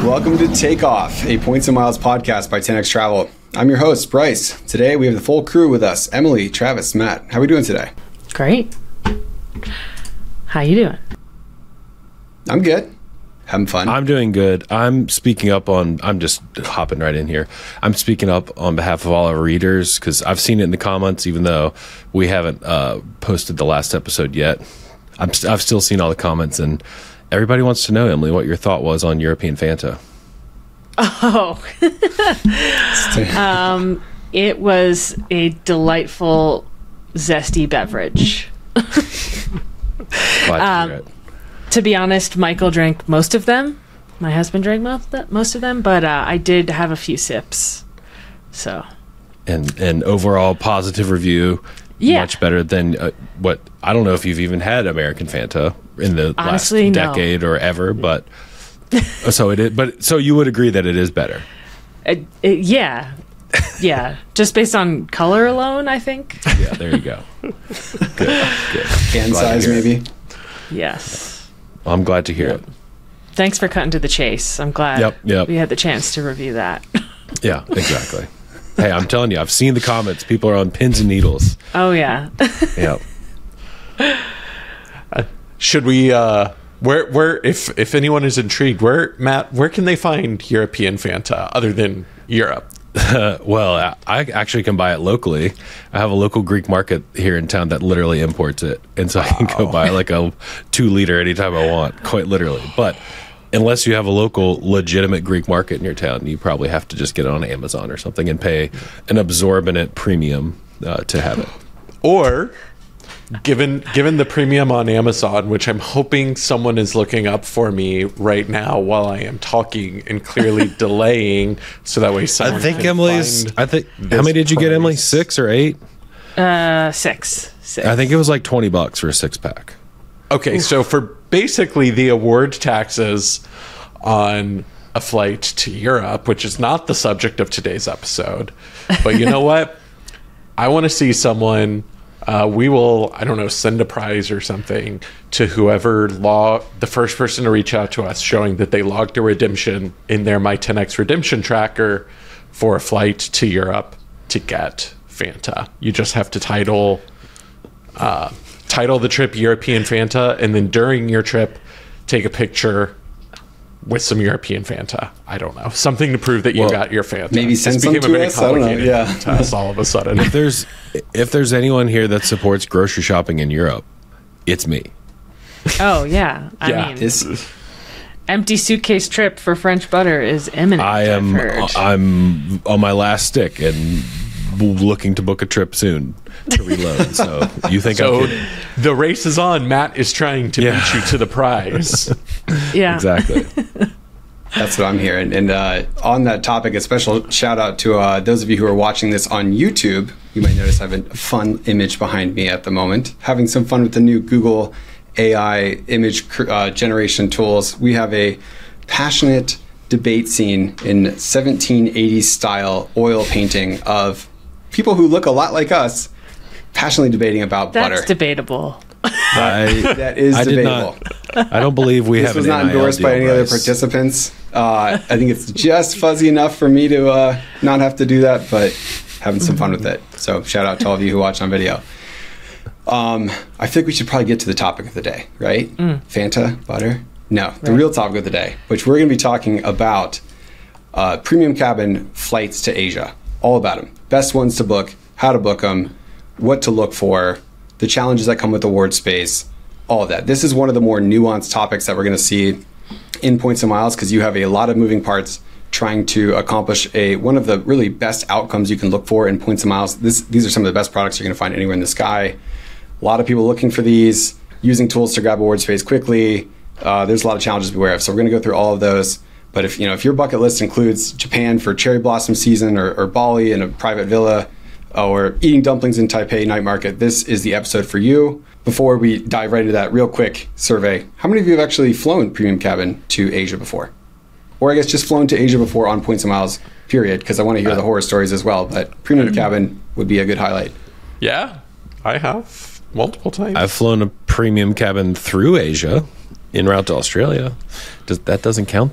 Welcome to Take Off, a Points and Miles podcast by 10X Travel. I'm your host, Bryce. Today we have the full crew with us, Emily, Travis, Matt. How are we doing today? Great. How you doing? I'm good. Having fun. I'm doing good. I'm just hopping right in here. I'm speaking up on behalf of all our readers because I've seen it in the comments, even though we haven't posted the last episode yet. I've still seen all the comments, and everybody wants to know, Emily, what your thought was on European Fanta. Oh, it was a delightful, zesty beverage. Glad to hear it. To be honest, Michael drank most of them. My husband drank most of them, but I did have a few sips. So, And overall positive review. Yeah. Much better than what I don't know if you've even had American Fanta in the Honestly, last no. decade or ever, but so it is. But so you would agree that it is better. Yeah. Just based on color alone, I think. Yeah, there you go. Good. Can Glad size, to hear it. maybe? Yes. Well, I'm glad to hear it. Thanks for cutting to the chase. I'm glad Yep. we had the chance to review that. Yeah, exactly. Hey, I'm telling you, I've seen the comments. People are on pins and needles. Oh, yeah. Yep. Should we where if anyone is intrigued, where can they find European Fanta other than Europe? Well, I actually can buy it locally. I have a local Greek market here in town that literally imports it, and so I can go buy like a 2-liter anytime I want, quite literally. But unless you have a local legitimate Greek market in your town, you probably have to just get it on Amazon or something and pay an exorbitant premium to have it. Or given the premium on Amazon, which I'm hoping someone is looking up for me right now while I am talking and clearly delaying, so that way someone I think can Emily's. find I think how this many did you get, Emily? price. 6 or 8? 6. I think it was like $20 for a 6-pack. Okay, so for basically the award taxes on a flight to Europe, which is not the subject of today's episode, but you know what? I want to see someone. We will, I don't know, send a prize or something to whoever the first person to reach out to us showing that they logged a redemption in their My 10X redemption tracker for a flight to Europe to get Fanta. You just have to title the trip European Fanta, and then during your trip, take a picture with some European Fanta. I don't know. Something to prove that you got your Fanta. Maybe send This some became a to very us? I don't know, complicated yeah. task all of a sudden. If there's anyone here that supports grocery shopping in Europe, it's me. Oh, yeah. I Yeah. mean, This empty suitcase trip for French butter is imminent. I'm I've heard. on my last stick and looking to book a trip soon to reload. So you think So I'm kidding? the race is on. Matt is trying to beat you to the prize. Yeah. Exactly. That's what I'm hearing. And on that topic, a special shout out to those of you who are watching this on YouTube. You might notice I have a fun image behind me at the moment. Having some fun with the new Google AI image generation tools. We have a passionate debate scene in 1780s style oil painting of people who look a lot like us passionately debating about That's butter. debatable. That is I did debatable. not. I don't believe we This have was an not NIL endorsed by deal, any other Bryce. participants. I think it's just fuzzy enough for me to not have to do that, but having some fun with it. So shout out to all of you who watch on video. I feel like we should probably get to the topic of the day, right? Fanta, butter? No, the real topic of the day, which we're going to be talking about premium cabin flights to Asia. All about them. Best ones to book, how to book them, what to look for, the challenges that come with award space, all of that. This is one of the more nuanced topics that we're going to see in Points and Miles because you have a lot of moving parts trying to accomplish one of the really best outcomes you can look for in Points and Miles. These are some of the best products you're going to find anywhere in the sky. A lot of people looking for these, using tools to grab award space quickly. There's a lot of challenges to beware of. So we're going to go through all of those. But if your bucket list includes Japan for cherry blossom season or Bali in a private villa or eating dumplings in Taipei night market, this is the episode for you. Before we dive right into that, real quick survey. How many of you have actually flown premium cabin to Asia before? Or I guess just flown to Asia before on Points and Miles, period, because I want to hear the horror stories as well. But premium cabin would be a good highlight. Yeah, I have multiple times. I've flown a premium cabin through Asia en route to Australia. That doesn't count though.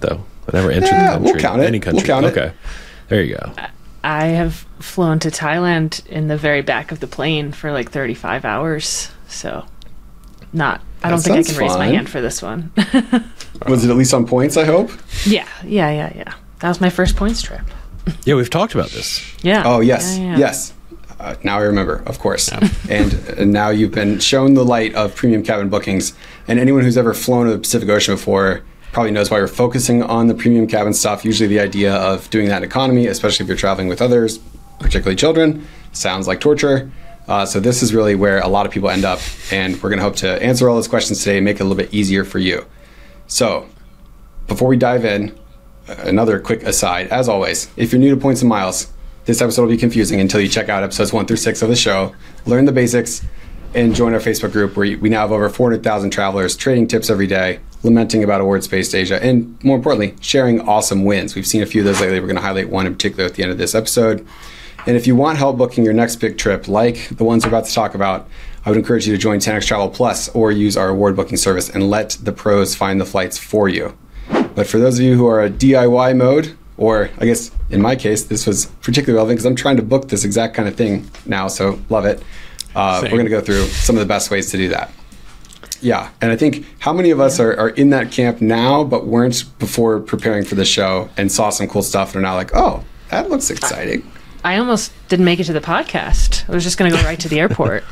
I never entered Yeah, the country. we'll count it. Any country. We'll count it. Okay. There you go. I have flown to Thailand in the very back of the plane for like 35 hours. So, I don't think I sounds can raise my fun. hand for this one. Was it at least on points, I hope? Yeah. That was my first points trip. Yeah, we've talked about this. Yeah. Oh, yes. Yeah. Yes. Now I remember, of course. And now you've been shown the light of premium cabin bookings. And anyone who's ever flown to the Pacific Ocean before probably knows why we're focusing on the premium cabin stuff. Usually the idea of doing that in economy, especially if you're traveling with others, particularly children, sounds like torture. So this is really where a lot of people end up. And we're going to hope to answer all those questions today and make it a little bit easier for you. So before we dive in, another quick aside. As always, if you're new to Points and Miles, this episode will be confusing until you check out episodes 1 through 6 of the show, learn the basics, and join our Facebook group where we now have over 400,000 travelers trading tips every day, lamenting about awards-based Asia, and more importantly, sharing awesome wins. We've seen a few of those lately. We're going to highlight one in particular at the end of this episode. And if you want help booking your next big trip, like the ones we're about to talk about, I would encourage you to join 10X Travel Plus or use our award booking service and let the pros find the flights for you. But for those of you who are a DIY mode, or I guess in my case, this was particularly relevant because I'm trying to book this exact kind of thing now, so love it. We're going to go through some of the best ways to do that. Yeah, and I think how many of us are in that camp now but weren't before preparing for the show and saw some cool stuff and are now like, oh, that looks exciting. I almost didn't make it to the podcast. I was just going to go right to the airport.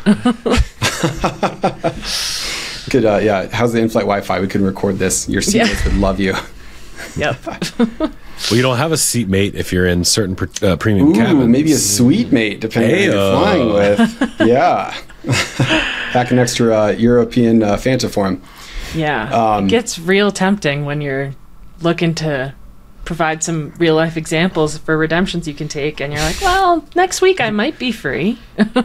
Could how's the in-flight Wi-Fi? We could record this. Your seatmates would love you. Yep. Well, you don't have a seatmate if you're in certain premium cabins. Maybe a suite mate, depending on who you're flying with. Yeah. Pack an extra European Fanta for him. Yeah. It gets real tempting when you're looking to provide some real life examples for redemptions you can take, and you're like, well, next week I might be free.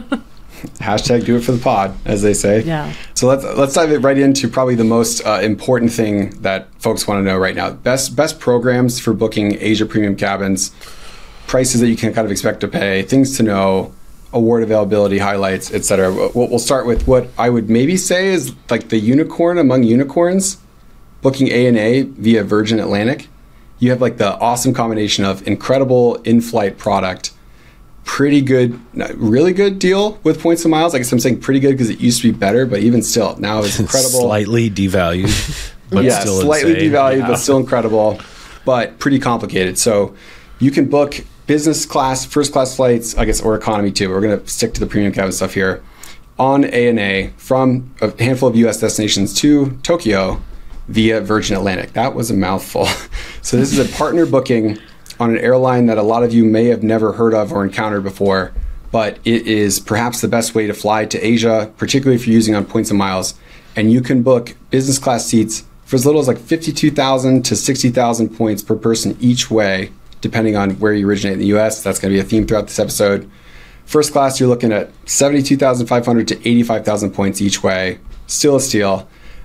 Hashtag do it for the pod, as they say. Yeah. So let's dive right into probably the most important thing that folks want to know right now. Best programs for booking Asia premium cabins, prices that you can kind of expect to pay, things to know, award availability, highlights, etc. We'll start with what I would maybe say is like the unicorn among unicorns, booking ANA via Virgin Atlantic. You have like the awesome combination of incredible in-flight product, pretty good, really good deal with Points and Miles. I guess I'm saying pretty good because it used to be better, but even still, now it's incredible. Slightly devalued, but yeah, still slightly insane. devalued, but still incredible, but pretty complicated. So you can book business class, first class flights, I guess, or economy too. We're going to stick to the premium cabin stuff here on ANA from a handful of U.S. destinations to Tokyo via Virgin Atlantic. That was a mouthful. So this is a partner booking on an airline that a lot of you may have never heard of or encountered before, but it is perhaps the best way to fly to Asia, particularly if you're using on Points and Miles. And you can book business class seats for as little as like 52,000 to 60,000 points per person each way, depending on where you originate in the US. That's going to be a theme throughout this episode. First class, you're looking at 72,500 to 85,000 points each way. Still a steal.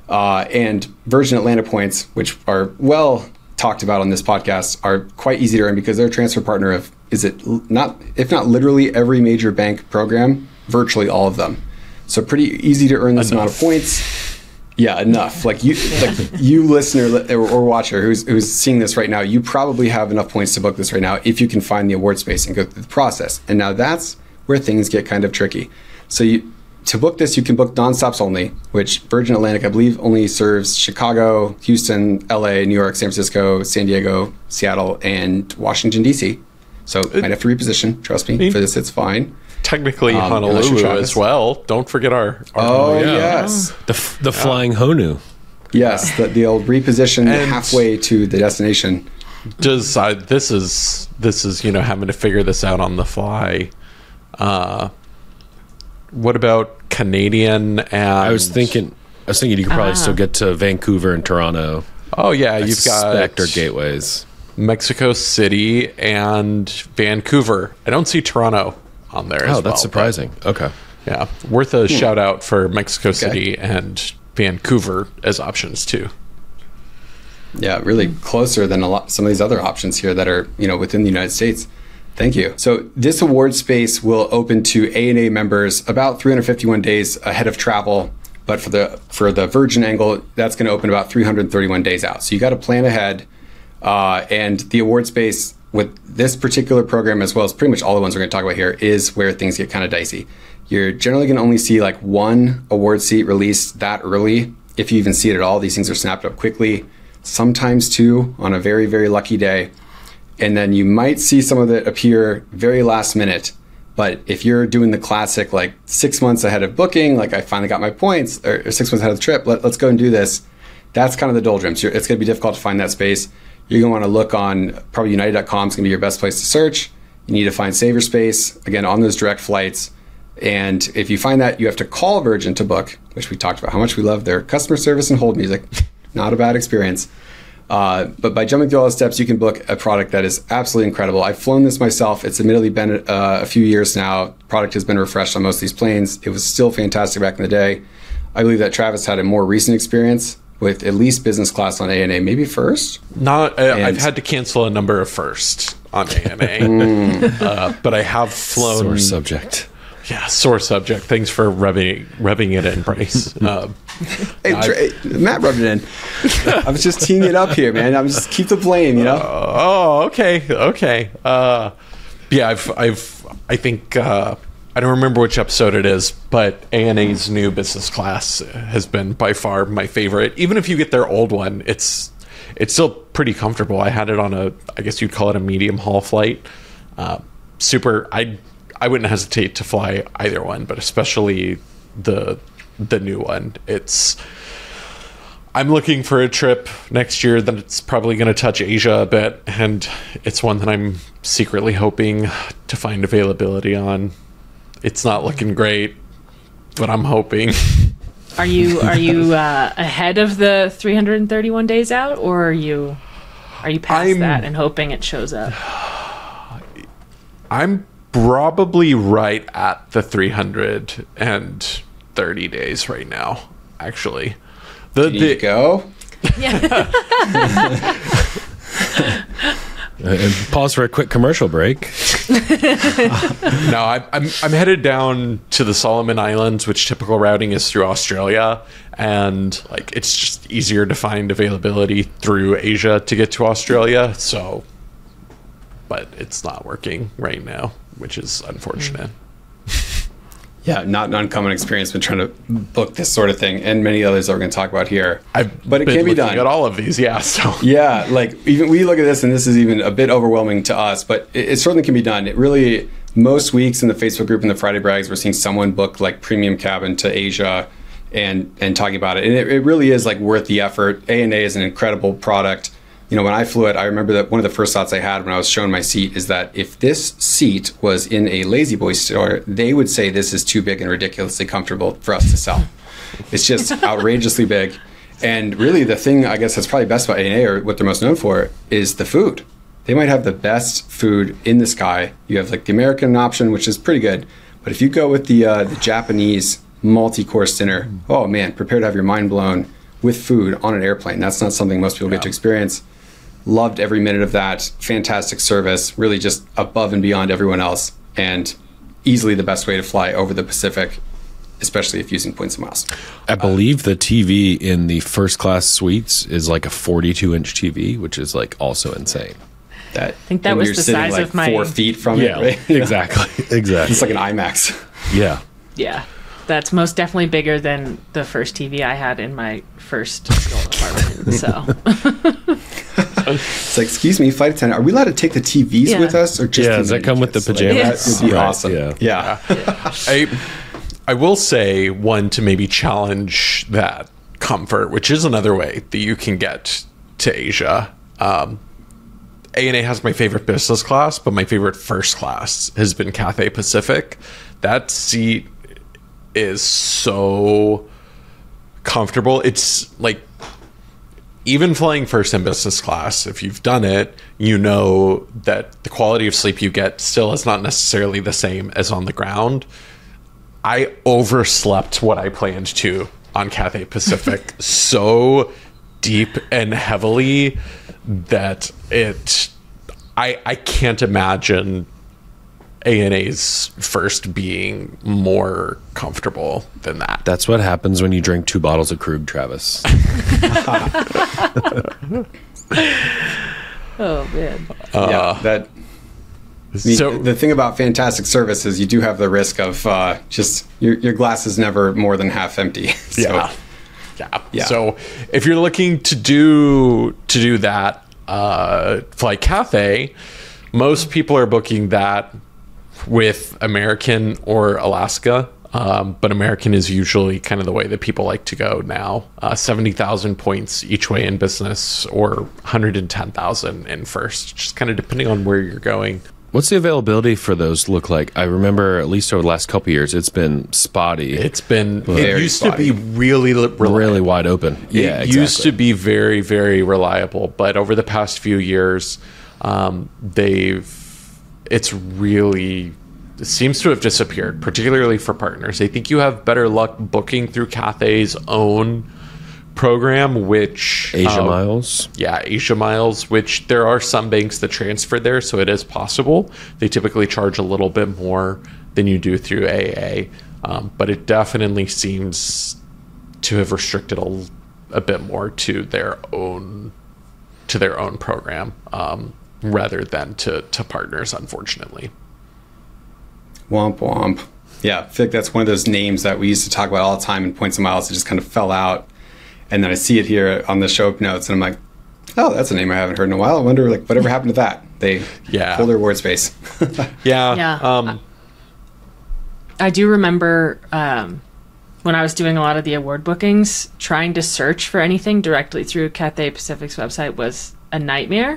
And Virgin Atlantic points, which are well talked about on this podcast, are quite easy to earn because they're a transfer partner of, if not literally every major bank program, virtually all of them. So pretty easy to earn this amount of points. Yeah, enough. Like you listener or watcher who's seeing this right now, you probably have enough points to book this right now if you can find the award space and go through the process. And now that's where things get kind of tricky. So to book this, you can book nonstops only, which Virgin Atlantic, I believe, only serves Chicago, Houston, LA, New York, San Francisco, San Diego, Seattle, and Washington, D.C. So might have to reposition. Trust me, for this, it's fine. Technically Honolulu as well. Don't forget our yes. The flying Honu. Yes, the old reposition halfway to the destination. This is having to figure this out on the fly. What about Canadian and... I was thinking you could probably still get to Vancouver and Toronto. Oh yeah, You've got or gateways. Mexico City and Vancouver. I don't see Toronto on there as well. Oh, that's surprising. Okay. Yeah, worth a shout out for Mexico City and Vancouver as options too. Yeah, really closer than some of these other options here that are, within the United States. Thank you. So this award space will open to ANA members about 351 days ahead of travel, but for the Virgin angle, that's going to open about 331 days out. So you got to plan ahead. And the award space with this particular program, as well as pretty much all the ones we're going to talk about here, is where things get kind of dicey. You're generally going to only see like one award seat released that early, if you even see it at all. These things are snapped up quickly, sometimes two on a very, very lucky day. And then you might see some of it appear very last minute. But if you're doing the classic, like 6 months ahead of booking, like I finally got my points, or 6 months ahead of the trip, let's go and do this. That's kind of the doldrums. It's going to be difficult to find that space. You're going to want to look on probably United.com is going to be your best place to search. You need to find Saver Space, again, on those direct flights. And if you find that, you have to call Virgin to book, which we talked about how much we love their customer service and hold music. Not a bad experience. But by jumping through all the steps, you can book a product that is absolutely incredible. I've flown this myself. It's admittedly been a few years now. Product has been refreshed on most of these planes. It was still fantastic back in the day. I believe that Travis had a more recent experience with at least business class on ANA, maybe first. I've had to cancel a number of first on ANA, but I have flown. Sore subject. Yeah, sore subject. Thanks for rubbing it in, Bryce. Hey, Matt rubbed it in. I was just teeing it up here, man. I'm just keep the blame, you know. Okay. Yeah, I think I don't remember which episode it is, but ANA's new business class has been by far my favorite. Even if you get their old one, it's still pretty comfortable. I had it on I guess you'd call it a medium haul flight. Super. I wouldn't hesitate to fly either one, but especially the new one. I'm looking for a trip next year that's probably going to touch Asia a bit, and it's one that I'm secretly hoping to find availability on. It's not looking great, but I'm hoping. Are you ahead of the 331 days out, or are you past that and hoping it shows up? I'm probably right at the 330 days right now, actually. Can you go? Yeah. And pause for a quick commercial break. No, I'm headed down to the Solomon Islands, which typical routing is through Australia, and like it's just easier to find availability through Asia to get to Australia. So, but it's not working right now, which is unfortunate. Yeah, not an uncommon experience when trying to book this sort of thing, and many others that we're going to talk about here. But it can be done. At all of these, yeah. So yeah, like even we look at this, and this is even a bit overwhelming to us, but it certainly can be done. It really, most weeks in the Facebook group and the Friday Brags, we're seeing someone book like premium cabin to Asia, and talking about it, and it really is like worth the effort. ANA is an incredible product. You know, when I flew it, I remember that one of the first thoughts I had when I was shown my seat is that if this seat was in a Lazy Boy store, they would say this is too big and ridiculously comfortable for us to sell. It's just outrageously big. And really the thing I guess that's probably best about ANA, or what they're most known for, is the food. They might have the best food in the sky. You have like the American option, which is pretty good. But if you go with the Japanese multi-course dinner, oh man, prepare to have your mind blown with food on an airplane. That's not something most people get to experience. Loved every minute of that. Fantastic service, really just above and beyond everyone else, and easily the best way to fly over the Pacific, especially if using points and miles. I believe the TV in the first class suites is like a 42-inch TV, which is like also insane. I think that was the size like of my 4 feet from it. Right? Exactly. It's like an IMAX. Yeah. Yeah. That's most definitely bigger than the first TV I had in my first apartment. So it's like, excuse me, flight attendant, are we allowed to take the TVs with us, or just does that come with the pajamas? That would be awesome. Yeah. I will say one to maybe challenge that comfort, which is another way that you can get to Asia. ANA has my favorite business class, but my favorite first class has been Cathay Pacific. That seat is so comfortable. It's like, even flying first in business class, if you've done it, you know that the quality of sleep you get still is not necessarily the same as on the ground. I overslept what I planned to on Cathay Pacific so deep and heavily that I can't imagine ANA's first being more comfortable than that. That's what happens when you drink 2 bottles of Krug, Travis. Oh man. Yeah, that. So The thing about fantastic service is you do have the risk of just your glass is never more than half empty. So, yeah. So if you're looking to do that, Flight Cathay, most people are booking that with American or Alaska. But American is usually kind of the way that people like to go now. 70,000 points each way in business, or 110,000 in first, just kind of depending on where you're going. What's the availability for those look like? I remember at least over the last couple of years, it's been spotty. It Very used spotty. to be really wide open. Yeah, It used to be very, very reliable, but over the past few years, it seems to have disappeared, particularly for partners. I think you have better luck booking through Cathay's own program, which Asia Miles. Yeah, Asia Miles, which there are some banks that transfer there, so it is possible. They typically charge a little bit more than you do through AA, but it definitely seems to have restricted a bit more to their own program, rather than to partners, unfortunately. Womp womp. Yeah, I feel like that's one of those names that we used to talk about all the time in Points and Miles. It just kind of fell out. And then I see it here on the show notes, and I'm like, oh, that's a name I haven't heard in a while. I wonder, like, whatever happened to that? They pulled their word space. Yeah. I do remember when I was doing a lot of the award bookings, trying to search for anything directly through Cathay Pacific's website was a nightmare.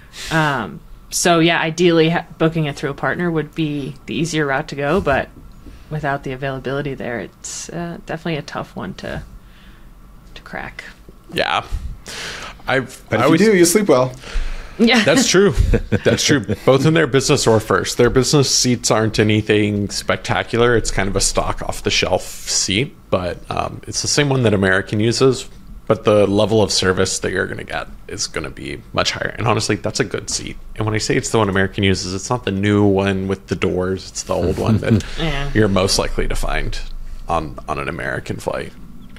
So yeah, ideally booking it through a partner would be the easier route to go, but without the availability there, it's definitely a tough one to crack. Yeah. But if you do, you sleep well. Yeah, That's true. That's true. Both in their business or first. Their business seats aren't anything spectacular. It's kind of a stock off the shelf seat, but it's the same one that American uses, but the level of service that you're going to get is going to be much higher. And honestly, that's a good seat. And when I say it's the one American uses, it's not the new one with the doors. It's the old one that you're most likely to find on an American flight.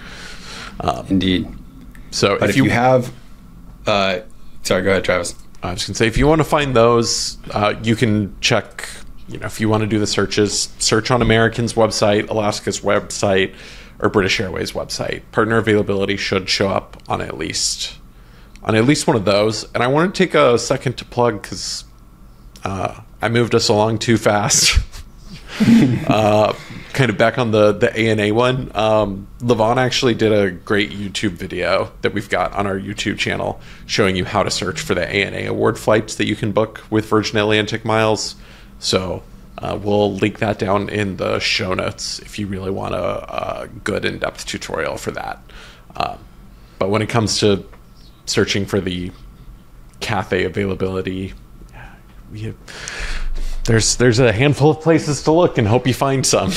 Indeed. So But if you have... sorry, go ahead, Travis. I was going to say, if you want to find those, you can check, if you want to do the searches, search on American's website, Alaska's website, or British Airways website. Partner availability should show up on at least one of those. And I want to take a second to plug, because I moved us along too fast. Kind of back on the ANA one. Levon actually did a great YouTube video that we've got on our YouTube channel showing you how to search for the ANA award flights that you can book with Virgin Atlantic Miles. So we'll link that down in the show notes if you really want a good in-depth tutorial for that. But when it comes to searching for the Cathay availability, there's a handful of places to look and hope you find some.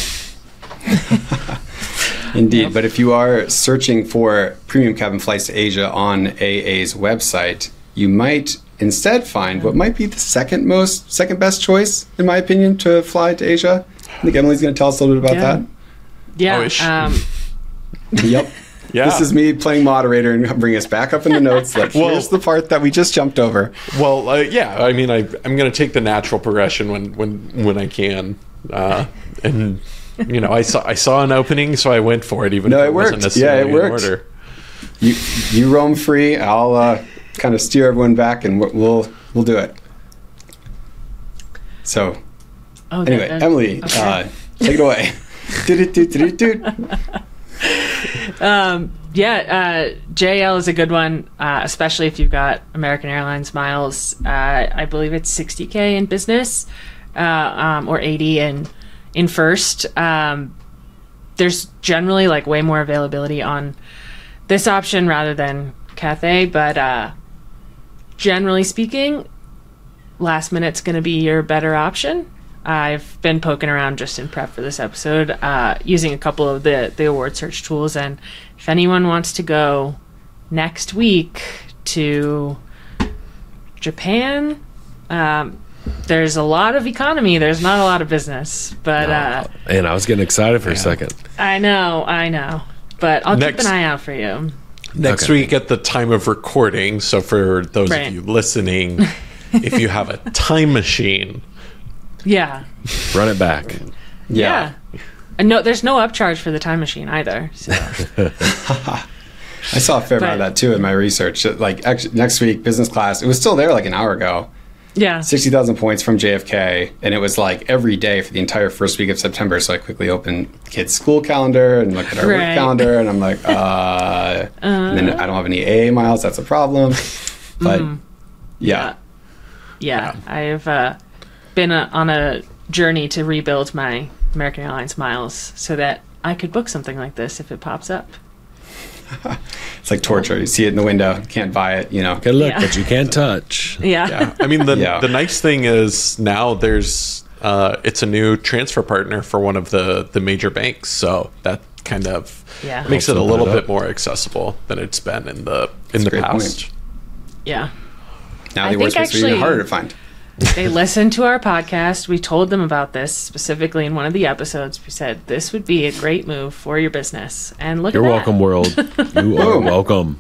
Indeed. But if you are searching for premium cabin flights to Asia on AA's website, you might instead find what might be the second best choice, in my opinion, to fly to Asia. I think Emily's going to tell us a little bit about that. Yeah. Yep. Yeah. This is me playing moderator and bring us back up in the notes. Like, here's the part that we just jumped over. Well, yeah. I mean, I'm going to take the natural progression when I can, and I saw an opening, so I went for it, even if it wasn't necessarily in order. You roam free. I'll kind of steer everyone back, and we'll do it. So, anyway, Emily, take it away. JL is a good one, especially if you've got American Airlines miles. I believe it's $60K in business, or $80 in first. There's generally like way more availability on this option rather than Cathay, but generally speaking, last minute's going to be your better option. I've been poking around just in prep for this episode, using a couple of the award search tools, and if anyone wants to go next week to Japan, there's a lot of economy. There's not a lot of business, but and I was getting excited for a second. I know, but I'll keep an eye out for you. Next Okay. week at the time of recording, so for those Right. of you listening, if you have a time machine, Yeah. Run it back. Yeah. And no, there's no upcharge for the time machine either. So. I saw a fair amount of But- that too in my research. Like actually, next week, business class, it was still there like an hour ago. Yeah. 60,000 points from JFK, and it was like every day for the entire first week of September. So I quickly opened kids' school calendar and looked at our work Right. calendar, and I'm like, and then I don't have any AA miles. That's a problem. But yeah. Yeah. I've been on a journey to rebuild my American Airlines miles so that I could book something like this if it pops up. It's like torture. You see it in the window, can't buy it, you know. Good luck, Yeah. but you can't touch. Yeah. yeah. I mean, the Yeah. the nice thing is now there's it's a new transfer partner for one of the major banks, so that kind of Yeah. makes it a Helps little open it bit more accessible than it's been in the a great past. point. Yeah. Now I the worst think makes it even actually- harder to find. They listened to our podcast. We told them about this specifically in one of the episodes. We said this would be a great move for your business. And look You're at that. welcome, world. You are Boom. welcome.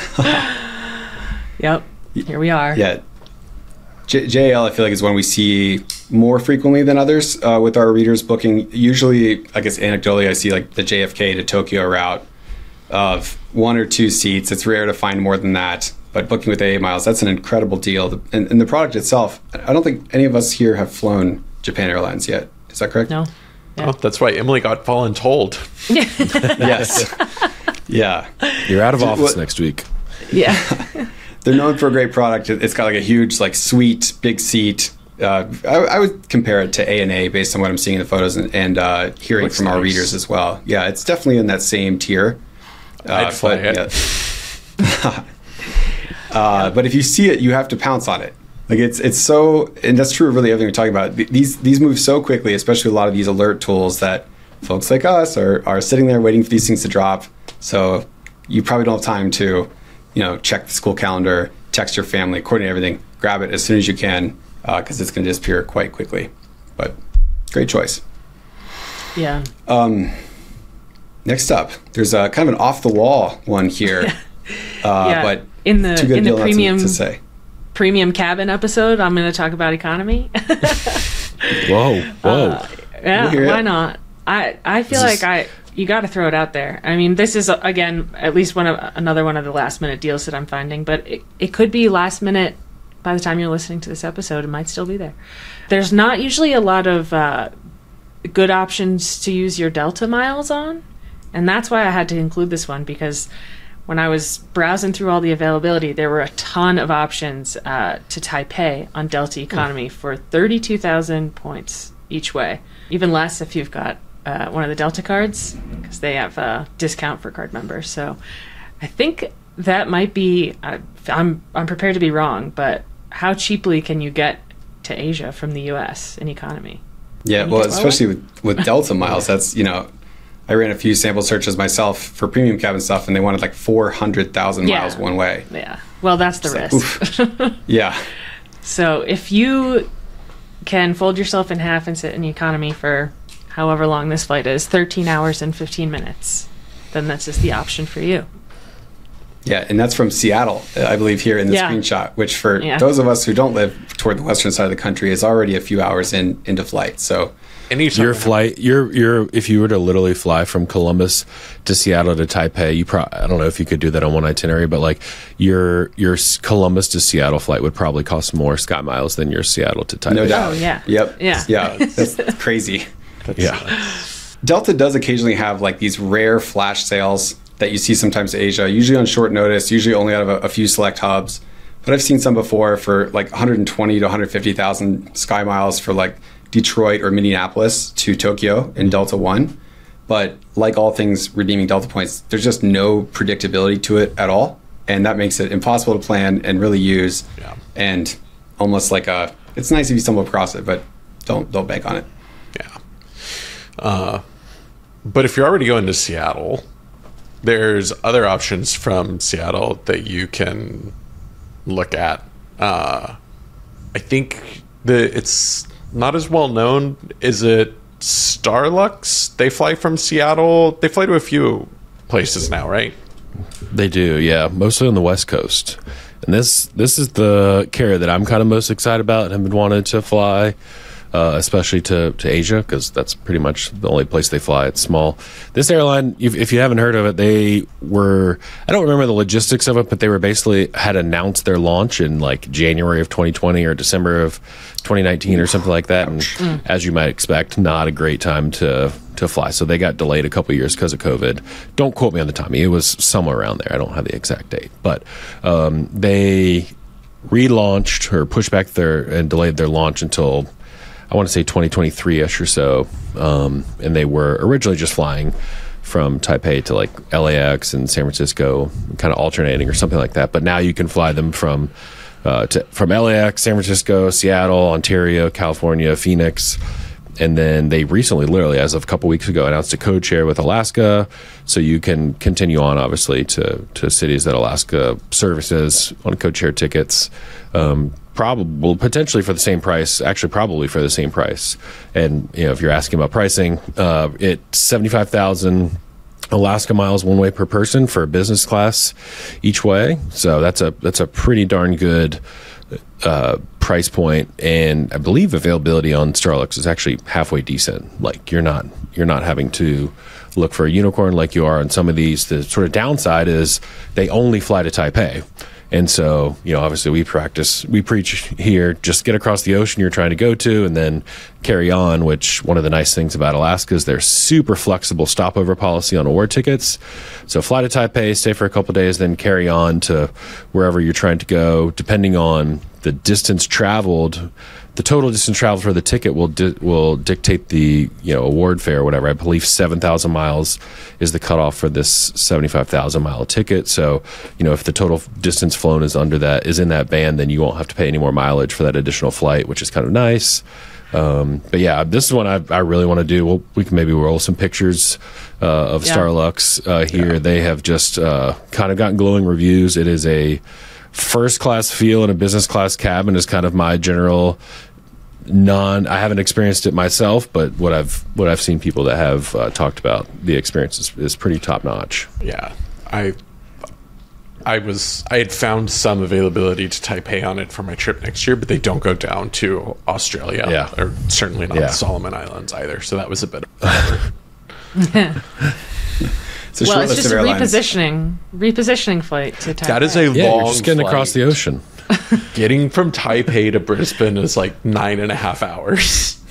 Yep. Here we are. Yeah. JL, I feel like, is one we see more frequently than others with our readers booking. Usually, I guess anecdotally, I see like the JFK to Tokyo route of 1 or 2 seats. It's rare to find more than that. But booking with AA Miles, that's an incredible deal. And the product itself, I don't think any of us here have flown Japan Airlines yet. Is that correct? No. Oh, that's why Emily got voluntold. Yes. Yeah. You're out of office what- next week. Yeah. They're known for a great product. It's got like a huge, like, suite, big seat. I would compare it to A&A based on what I'm seeing in the photos and hearing Looks from our nice. readers as well. Yeah, it's definitely in that same tier. I'd fly it. Yeah. But if you see it, you have to pounce on it. Like it's so, and that's true of really everything we're talking about. These move so quickly, especially a lot of these alert tools that folks like us are sitting there waiting for these things to drop. So you probably don't have time to, check the school calendar, text your family, coordinate everything. Grab it as soon as you can because it's going to disappear quite quickly. But great choice. Yeah. Next up, there's a kind of an off the wall one here. Yeah. But in the too good in deal the not to- premium to say. premium cabin episode, I'm going to talk about economy. Whoa, whoa. Yeah, hear why it. not? I feel This is- like you got to throw it out there. I mean, this is again at least another one of the last minute deals that I'm finding, but it could be last minute by the time you're listening to this episode. It might still be there. There's not usually a lot of good options to use your Delta miles on, and that's why I had to include this one because when I was browsing through all the availability, there were a ton of options to Taipei on Delta Economy for 32,000 points each way. Even less if you've got one of the Delta cards, because they have a discount for card members. So I think that might be, I'm prepared to be wrong, but how cheaply can you get to Asia from the US in economy? Yeah, Can you well, get lower? especially with Delta miles, that's, I ran a few sample searches myself for premium cabin stuff, and they wanted like 400,000 Yeah. miles one way. Yeah. Well, that's the Like, risk. Yeah. So if you can fold yourself in half and sit in economy for however long this flight is, 13 hours and 15 minutes, then that's just the option for you. Yeah, and that's from Seattle, I believe, here in the Yeah. screenshot, which for Yeah. those of us who don't live toward the western side of the country is already a few hours into flight. So, Anytime Your flight, your if you were to literally fly from Columbus to Seattle to Taipei, I don't know if you could do that on one itinerary, but like your Columbus to Seattle flight would probably cost more Sky Miles than your Seattle to Taipei. no doubt. Oh, yeah. Yep. Yeah. Yeah. That's crazy. Yeah. Delta does occasionally have like these rare flash sales that you see sometimes to Asia, usually on short notice, usually only out of a few select hubs. But I've seen some before for like 120 to 150,000 Sky Miles for like Detroit or Minneapolis to Tokyo in Delta One. But like all things redeeming Delta points, there's just no predictability to it at all. And that makes it impossible to plan and really use. Yeah. And almost like it's nice if you stumble across it, but don't bank on it. Yeah. But if you're already going to Seattle, there's other options from Seattle that you can look at. I think it's not as well known. Is it Starlux? They fly from Seattle. They fly to a few places now, right? They do, yeah, mostly on the West Coast. And this is the carrier that I'm kind of most excited about and have been wanting to fly, especially to Asia, because that's pretty much the only place they fly. It's small. This airline, if you haven't heard of it, they were, I don't remember the logistics of it, but they were basically had announced their launch in like January of 2020 or December of 2019 or something like that. And as you might expect, not a great time to fly. So they got delayed a couple years because of COVID. Don't quote me on the timing. It was somewhere around there. I don't have the exact date. But they relaunched or pushed back and delayed their launch until, I want to say 2023-ish or so. And they were originally just flying from Taipei to like LAX and San Francisco, kind of alternating or something like that. But now you can fly them from LAX, San Francisco, Seattle, Ontario, California, Phoenix. And then they recently, literally as of a couple weeks ago, announced a code share with Alaska. So you can continue on, obviously, to cities that Alaska services on code share tickets. Potentially for the same price, actually probably for the same price. And if you're asking about pricing, it's 75,000 Alaska miles one way per person for business class each way. So that's a pretty darn good price point, and I believe availability on Starlux is actually halfway decent. Like you're not having to look for a unicorn like you are on some of these. The sort of downside is they only fly to Taipei. And so, obviously we preach here, just get across the ocean you're trying to go to and then carry on, which one of the nice things about Alaska is their super flexible stopover policy on award tickets. So fly to Taipei, stay for a couple of days, then carry on to wherever you're trying to go. Depending on the distance traveled, the total distance traveled for the ticket will dictate the award fare or whatever. I believe 7,000 miles is the cutoff for this 75,000 mile ticket. So if the total distance flown is in that band, then you won't have to pay any more mileage for that additional flight, which is kind of nice. But yeah, this is one I really want to do. We can maybe roll some pictures of Starlux here. They have just kind of gotten glowing reviews. It is a first class feel in a business class cabin is kind of my general I haven't experienced it myself, but what I've seen people that have talked about the experience is pretty top notch. Yeah, I had found some availability to Taipei on it for my trip next year, but they don't go down to Australia, or certainly not the Solomon Islands either. So that was a bit of it's just a repositioning flight to Taipei. That is a long you're just getting flight. across the ocean. Getting from Taipei to Brisbane is like 9.5 hours.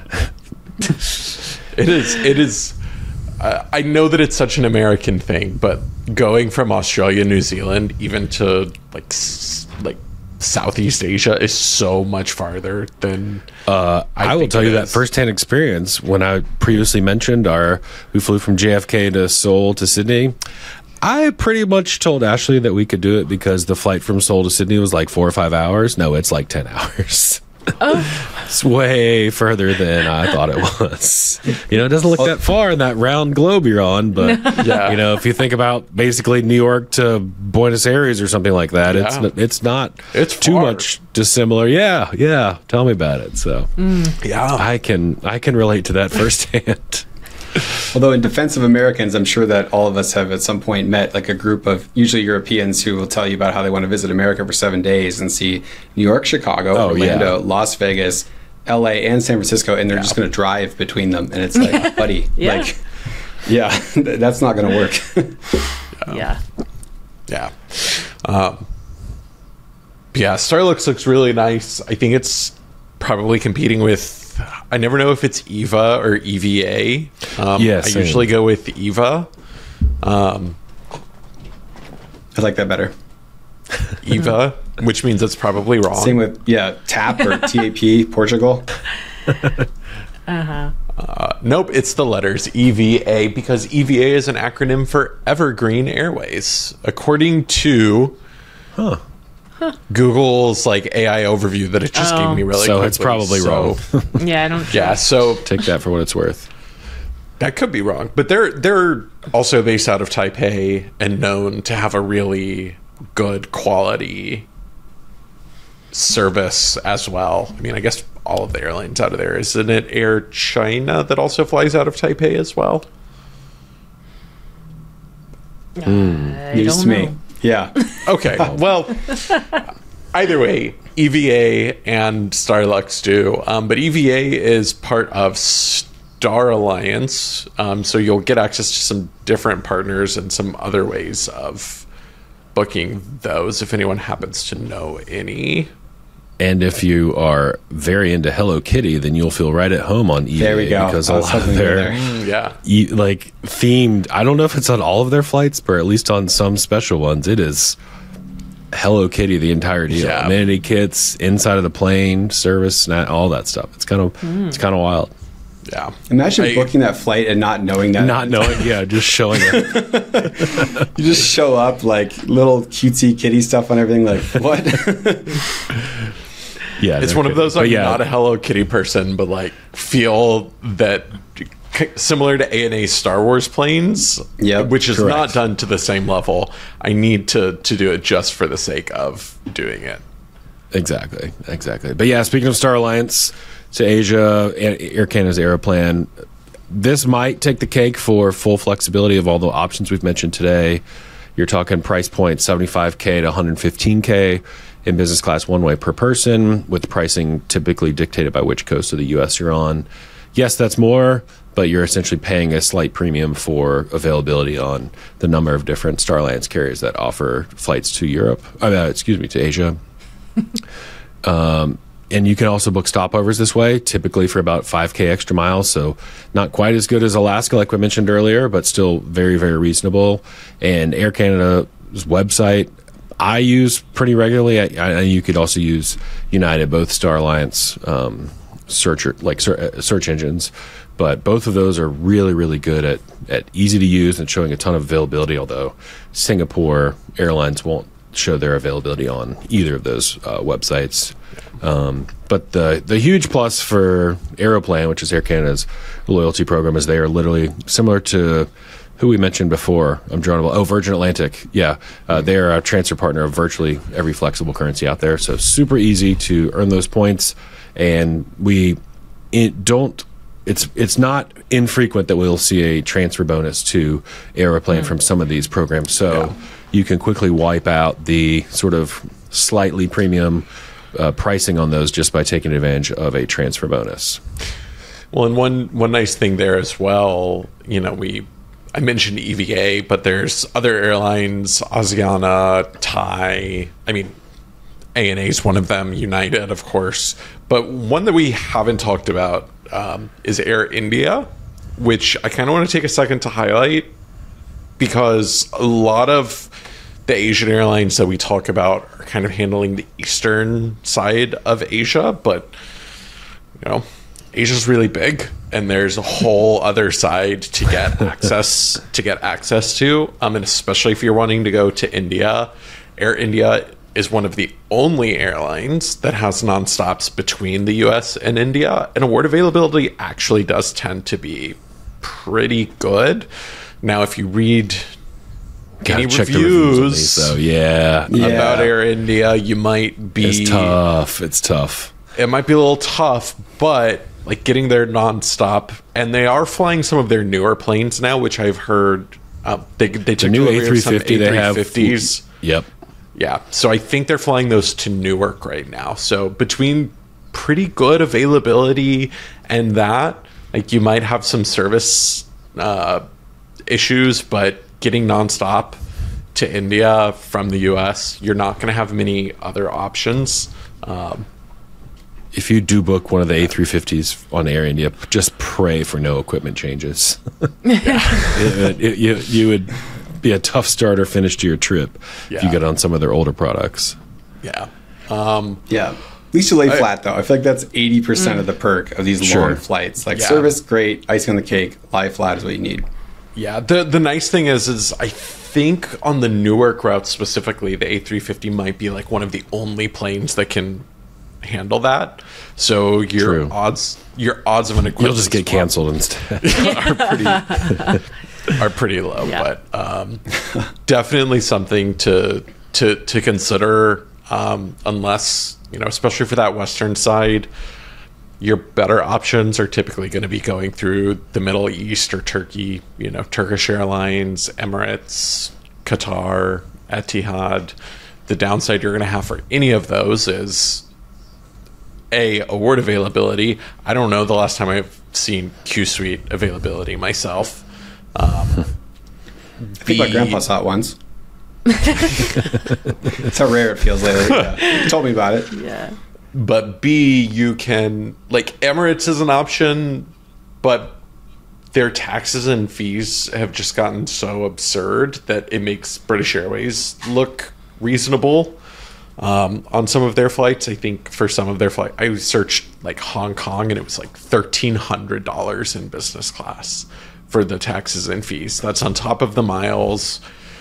It is. I know that it's such an American thing, but going from Australia, New Zealand, even to like Southeast Asia is so much farther than. I will tell you that firsthand experience. When I previously mentioned we flew from JFK to Seoul to Sydney. I pretty much told Ashley that we could do it because the flight from Seoul to Sydney was like 4 or 5 hours. No, it's like 10 hours. It's way further than I thought it was. It doesn't look that far in that round globe you're on, but if you think about basically New York to Buenos Aires or something like that, it's too much dissimilar. Yeah. Tell me about it. So I can relate to that firsthand. Although in defense of Americans, I'm sure that all of us have at some point met like a group of usually Europeans who will tell you about how they want to visit America for 7 days and see New York, Chicago, Orlando, Las Vegas, LA, and San Francisco, and they're just going to drive between them. And it's like, buddy, that's not going to work. Yeah. Starlux looks really nice. I think it's probably competing with, I never know if it's EVA or EVA. I usually go with EVA. I like that better. EVA, which means it's probably wrong. Same with TAP or TAP, Portugal. Nope, it's the letters EVA because EVA is an acronym for Evergreen Airways. According to Google's AI overview that it just gave me really quickly. So it's probably wrong. I don't. Yeah, so take that for what it's worth. That could be wrong, but they're also based out of Taipei and known to have a really good quality service as well. I mean, I guess all of the airlines out of there. Isn't it Air China that also flies out of Taipei as well? I News don't to me. know. Yeah. Okay. Well, either way, EVA and Starlux do. But EVA is part of Star Alliance. So you'll get access to some different partners and some other ways of booking those if anyone happens to know any. And if you are very into Hello Kitty, then you'll feel right at home on EVA. There we go. Because I a was lot of hoping you were their there. Yeah. like themed, I don't know if it's on all of their flights, but at least on some special ones, it is Hello Kitty the entire deal. Yeah. Amenity kits, inside of the plane, service, snack, all that stuff. It's kind of wild. Yeah. Imagine I- booking that flight and not knowing that. Not knowing, yeah, just showing it. You just show up like little cutesy kitty stuff on everything. Like, what? Yeah, It's no one of kidding. those, But I'm yeah, not a Hello Kitty person, but like feel that similar to ANA Star Wars planes, Yep, which is correct. not done to the same level. I need to do it just for the sake of doing it. Exactly. But yeah, speaking of Star Alliance to Asia, Air Canada's Aeroplan, this might take the cake for full flexibility of all the options we've mentioned today. You're talking price point $75K to $115K in business class one way per person, with pricing typically dictated by which coast of the U.S. you're on. Yes, that's more, but you're essentially paying a slight premium for availability on the number of different Star Alliance carriers that offer flights to to Asia. And you can also book stopovers this way, typically for about 5K extra miles. So not quite as good as Alaska, like we mentioned earlier, but still very, very reasonable. And Air Canada's website, I use pretty regularly. You could also use United, both Star Alliance search engines. But both of those are really, really good at easy to use and showing a ton of availability, although Singapore Airlines won't show their availability on either of those websites. But the huge plus for Aeroplan, which is Air Canada's loyalty program, is they are literally similar to who we mentioned before. I'm drawing Virgin Atlantic. Yeah, they are a transfer partner of virtually every flexible currency out there. So super easy to earn those points, and it's not infrequent that we'll see a transfer bonus to Aeroplan from some of these programs. So you can quickly wipe out the sort of slightly premium pricing on those just by taking advantage of a transfer bonus. Well, and one nice thing there as well, I mentioned EVA, but there's other airlines, Asiana, Thai. I mean, ANA is one of them, United, of course. But one that we haven't talked about is Air India, which I kind of want to take a second to highlight, because a lot of the Asian airlines that we talk about are kind of handling the eastern side of Asia, but Asia's really big, and there's a whole other side to get access to. And especially if you're wanting to go to India, Air India is one of the only airlines that has nonstops between the US and India, and award availability actually does tend to be pretty good. Now, if you read any Check the reviews on reviews these, though. Yeah. about Air India, you might be It's tough. it might be a little tough, but like getting there nonstop, and they are flying some of their newer planes now, which I've heard they took New delivery of some A350 they have. A350s. Yep. Yeah, so I think they're flying those to Newark right now. So between pretty good availability and that, like, you might have some service issues, but getting nonstop to India from the US, you're not going to have many other options. If you do book one of the A350s on Air India, just pray for no equipment changes. You would be a tough start or finish to your trip if you Yeah. get on some of their older products. Yeah. Yeah. At least you lay flat, though. I feel like that's 80% of the perk of these Sure. long flights. Like, Yeah. service, great. Icing on the cake. Lie flat is what you need. Yeah, the nice thing is I think on the Newark route specifically, the A350 might be like one of the only planes that can handle that. So your True. odds of an equipment You'll just get canceled instead. are pretty low. Yeah. But definitely something to consider, unless especially for that western side. Your better options are typically going to be going through the Middle East or Turkey, Turkish Airlines, Emirates, Qatar, Etihad. The downside you're going to have for any of those is award availability. I don't know the last time I've seen Q Suite availability myself. I think my grandpa saw it once. That's how rare it feels lately. Yeah. He told me about it. Yeah. But B, you can, like, Emirates is an option, but their taxes and fees have just gotten so absurd that it makes British Airways look reasonable on some of their flights. I think for some of their flights, I searched like Hong Kong and it was like $1,300 in business class for the taxes and fees. That's on top of the miles.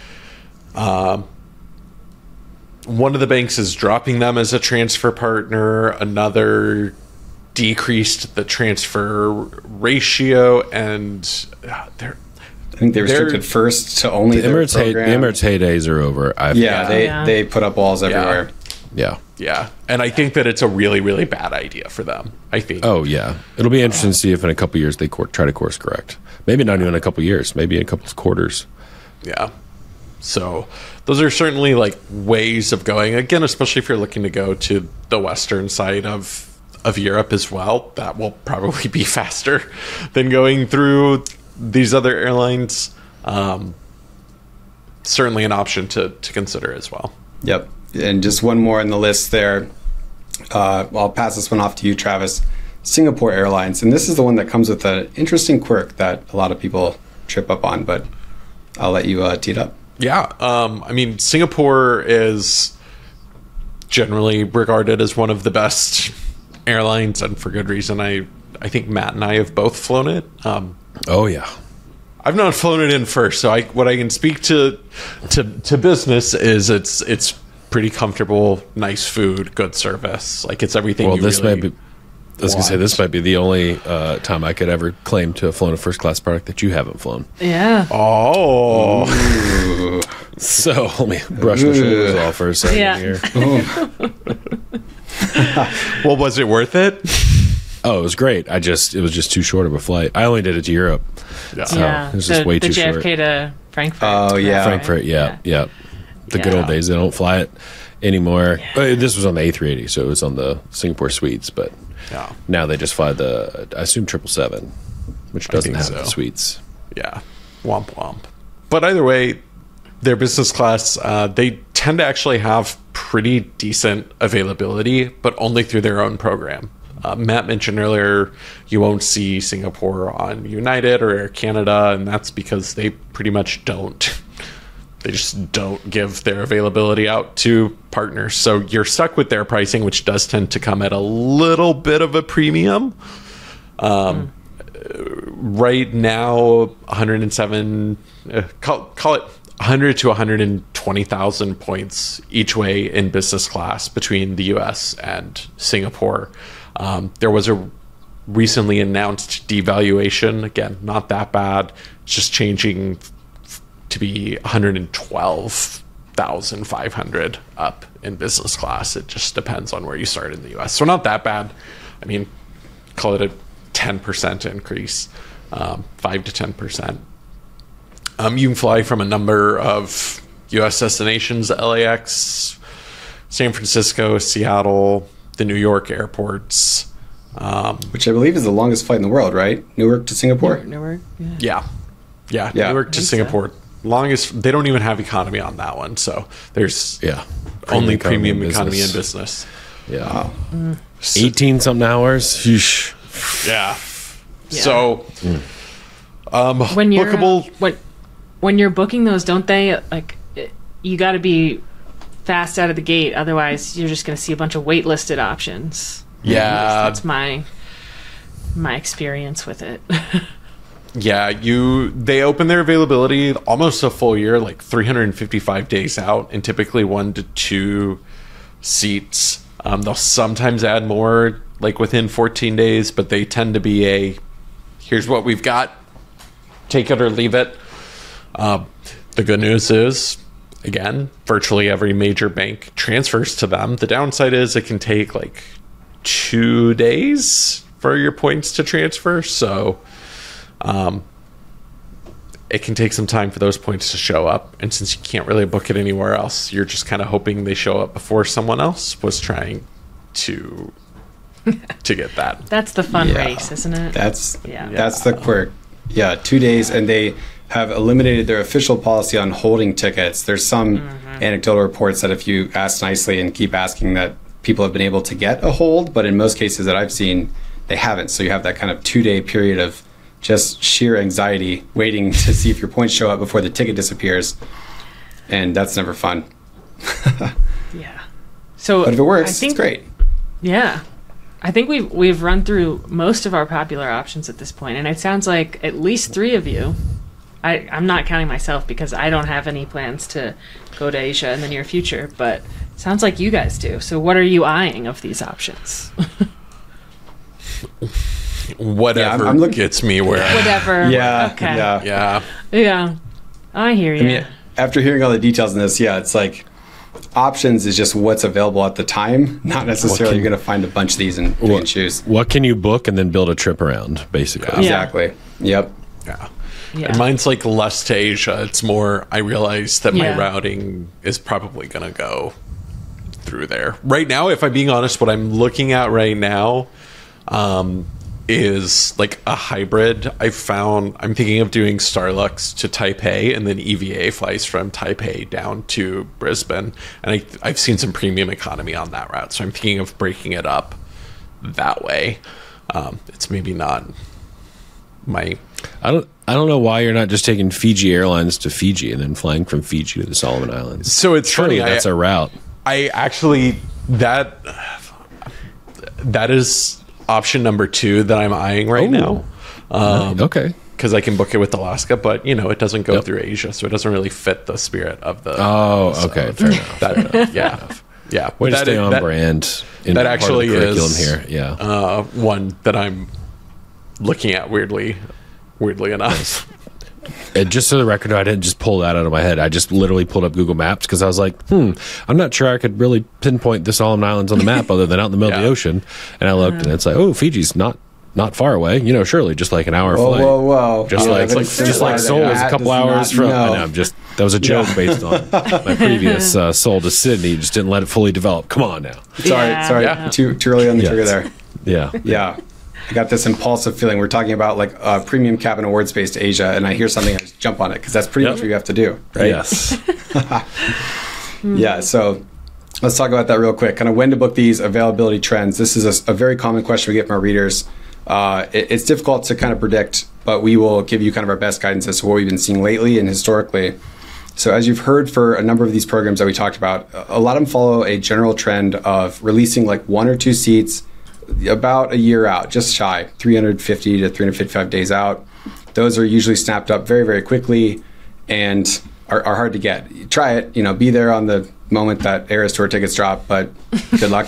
One of the banks is dropping them as a transfer partner. Another decreased the transfer ratio, and they're I think they restricted first to only The their Emirates, program. the Emirates heydays are over. They put up walls everywhere. Yeah. yeah, and I think that it's a really, really bad idea for them. I think. Oh, yeah. It'll be interesting to see if in a couple years they try to course correct. Maybe not even a couple years. Maybe in a couple quarters. Yeah. So those are certainly like ways of going. Again, especially if you're looking to go to the western side of Europe as well. That will probably be faster than going through these other airlines. Certainly an option to consider as well. Yep. And just one more on the list there. I'll pass this one off to you, Travis. Singapore Airlines. And this is the one that comes with an interesting quirk that a lot of people trip up on, but I'll let you tee it up. Yeah. I mean, Singapore is generally regarded as one of the best airlines, and for good reason. I think Matt and I have both flown it. Oh, yeah. I've not flown it in first, so what I can speak to business is it's pretty comfortable, nice food, good service. Like, it's everything. Well, you this really might be. I was going to say, this might be the only time I could ever claim to have flown a first class product that you haven't flown. Yeah. Oh, So let me brush my shoulders off for a second Yeah. here. well, was it worth it? Oh, it was great. It was just too short of a flight. I only did it to Europe. Yeah. So Yeah. it was just way the too JFK short. to Frankfurt. Oh, yeah. Frankfurt, yeah. The good Yeah. old days. They don't fly it anymore. But this was on the A380, so it was on the Singapore suites. But Yeah. now they just fly the, I assume, 777, which doesn't think have so. the suites. Yeah. Womp womp. But either way, their business class, they tend to actually have pretty decent availability, but only through their own program. Matt mentioned earlier you won't see Singapore on United or Air Canada, and that's because they pretty much don't. They just don't give their availability out to partners. So you're stuck with their pricing, which does tend to come at a little bit of a premium. Right now, 107, call it 100 to 120,000 points each way in business class between the US and Singapore. There was a recently announced devaluation. Again, not that bad. It's just changing to be 112,500 up in business class. It just depends on where you start in the US. So not that bad. I mean, call it a 10% increase, 5 to 10%. You can fly from a number of US destinations: LAX, San Francisco, Seattle, the New York airports. Which I believe is the longest flight in the world, right? Newark to Singapore? Newark. Yeah. Yeah. Yeah. Newark to think so. Singapore. Longest. They don't even have economy on that one. So there's Yeah. only Premium premium economy in business. business. Yeah. Mm. 18-something hours. Sheesh. Yeah. Yeah. So, When you're bookable. when you're booking those, don't they you got to be fast out of the gate, otherwise you're just going to see a bunch of waitlisted options. Yeah. That's my experience with it. Yeah, they open their availability almost a full year, like 355 days out, and typically 1 to 2 seats. They'll sometimes add more, like within 14 days, but they tend to be here's what we've got, take it or leave it. The good news is, again, virtually every major bank transfers to them. The downside is it can take like 2 days for your points to transfer. So it can take some time for those points to show up. And since you can't really book it anywhere else, you're just kind of hoping they show up before someone else was trying to get that. That's the fun Yeah. race, isn't it? That's the quirk. Yeah, 2 days, and they have eliminated their official policy on holding tickets. There's some anecdotal reports that if you ask nicely and keep asking, that people have been able to get a hold, but in most cases that I've seen, they haven't. So you have that kind of 2-day period of just sheer anxiety, waiting to see if your points show up before the ticket disappears, and that's never fun. Yeah. So But if it works, I think, it's great. Yeah. I think we've run through most of our popular options at this point, and it sounds like at least 3 of you. I'm not counting myself because I don't have any plans to go to Asia in the near future, but it sounds like you guys do. So what are you eyeing of these options? Whatever I'm looking- gets me where. Whatever. Yeah, Okay. yeah. Yeah. I hear you. I mean, after hearing all the details in this, yeah, it's like options is just what's available at the time, not necessarily you're going to find a bunch of these and pick and choose. What can you book and then build a trip around, basically? Exactly. Yep. Yeah. Yeah. And mine's like less to Asia. It's more, I realize that my Yeah. routing is probably going to go through there. Right now, if I'm being honest, what I'm looking at right now is like a hybrid. I'm thinking of doing Starlux to Taipei, and then EVA flies from Taipei down to Brisbane. And I've seen some premium economy on that route. So I'm thinking of breaking it up that way. It's maybe not my... I don't know why you're not just taking Fiji Airlines to Fiji and then flying from Fiji to the Solomon Islands. So it's Surely funny. that's a route. I actually that is option number 2 that I'm eyeing right now. Okay. Because I can book it with Alaska, but it doesn't go through Asia, so it doesn't really fit the spirit of the. Oh, okay. Fair enough. That, yeah. Way to That stay on that- brand. In That part of the actually curriculum is here. Yeah. one that I'm looking at weirdly enough. And just so the record, I didn't just pull that out of my head. I just literally pulled up Google Maps because I was like, I'm not sure I could really pinpoint the Solomon Islands on the map other than out in the middle of the ocean. And I looked, and it's like, oh, Fiji's not far away. Surely just like an hour Whoa, flight. whoa. Just Yeah, like that's just like Seoul is a couple hours from. No. I know, that was a joke based on my previous Seoul to Sydney. Just didn't let it fully develop. Come on now. Sorry. Yeah. Too early on the trigger Yes. there. Yeah. Yeah. I got this impulsive feeling. We're talking about like premium cabin award space to Asia, and I hear something, I just jump on it because that's pretty much what you have to do, right? Yes. Yeah. So let's talk about that real quick. Kind of when to book these availability trends. This is a very common question we get from our readers. It's difficult to kind of predict, but we will give you kind of our best guidance as to what we've been seeing lately and historically. So as you've heard for a number of these programs that we talked about, a lot of them follow a general trend of releasing like 1 or 2 seats about a year out, just shy, 350 to 355 days out. Those are usually snapped up very, very quickly and are hard to get. You try it, be there on the moment that Eras Tour tickets drop, but good luck.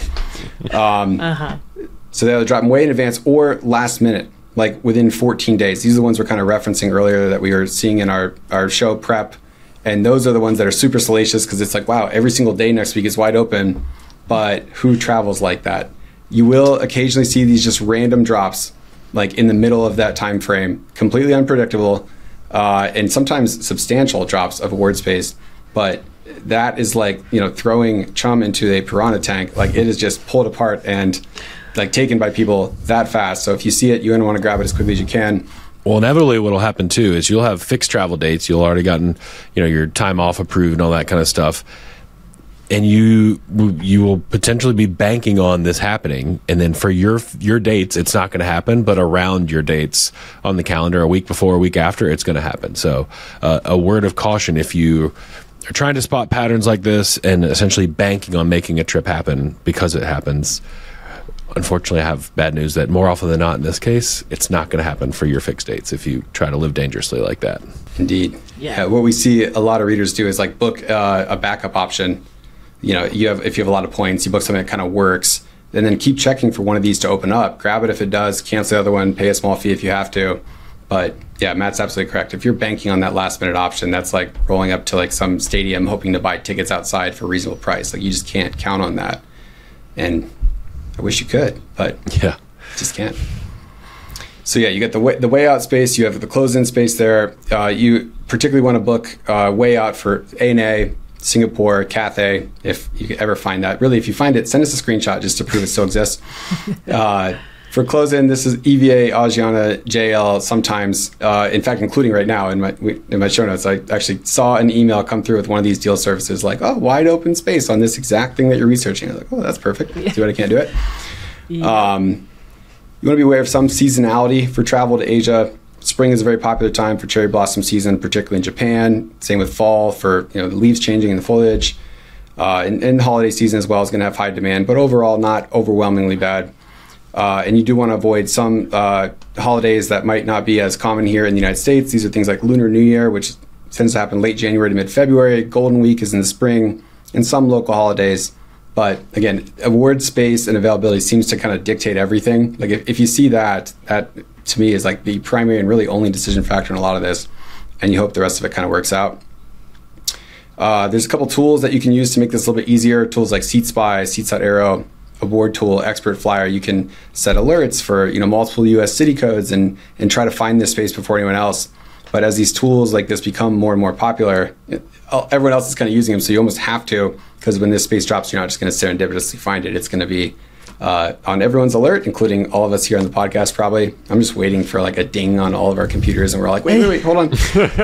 So they'll drop them way in advance or last minute, like within 14 days. These are the ones we're kind of referencing earlier that we were seeing in our show prep. And those are the ones that are super salacious because it's like, wow, every single day next week is wide open, but who travels like that? You will occasionally see these just random drops, like in the middle of that time frame, completely unpredictable, and sometimes substantial drops of award space. But that is like throwing chum into a piranha tank. Like it is just pulled apart and like taken by people that fast. So if you see it, you're gonna want to grab it as quickly as you can. Well, inevitably, what'll happen too is you'll have fixed travel dates. You'll already gotten, your time off approved and all that kind of stuff, and you will potentially be banking on this happening. And then for your dates, it's not going to happen, but around your dates on the calendar, a week before, a week after, it's going to happen. So, a word of caution: if you are trying to spot patterns like this and essentially banking on making a trip happen because it happens. Unfortunately, I have bad news that more often than not in this case, it's not going to happen for your fixed dates if you try to live dangerously like that. Indeed. Yeah. What we see a lot of readers do is like book a backup option. If you have a lot of points, you book something that kind of works, and then keep checking for one of these to open up. Grab it if it does, cancel the other one, pay a small fee if you have to. But yeah, Matt's absolutely correct. If you're banking on that last minute option, that's like rolling up to like some stadium hoping to buy tickets outside for a reasonable price. Like you just can't count on that. And I wish you could, but Yeah. just can't. So yeah, you get the way out space. You have the close-in space there. You particularly want to book way out for ANA, Singapore, Cathay, if you ever find that. Really, if you find it, send us a screenshot just to prove it still exists. For close-in, this is EVA, Asiana, JL. Sometimes, in fact, including right now in my show notes, I actually saw an email come through with one of these deal services, like, oh, wide open space on this exact thing that you're researching. I was like, oh, that's perfect. See what I can't do it. Yeah. You want to be aware of some seasonality for travel to Asia. Spring is a very popular time for cherry blossom season, particularly in Japan. Same with fall for the leaves changing in the foliage. And holiday season as well is going to have high demand, but overall not overwhelmingly bad. And you do want to avoid some holidays that might not be as common here in the United States. These are things like Lunar New Year, which tends to happen late January to mid-February. Golden Week is in the spring, and some local holidays. But again, award space and availability seems to kind of dictate everything. Like if you see that to me is like the primary and really only decision factor in a lot of this, and you hope the rest of it kind of works out. There's a couple tools that you can use to make this a little bit easier. Tools like SeatSpy, Seats.aero, Award Tool, Expert Flyer. You can set alerts for multiple U.S. city codes and try to find this space before anyone else. But as these tools like this become more and more popular, everyone else is kind of using them, so you almost have to, because when this space drops, you're not just going to serendipitously find it. It's going to be on everyone's alert, including all of us here on the podcast probably. I'm just waiting for like a ding on all of our computers, and we're like, wait, hold on.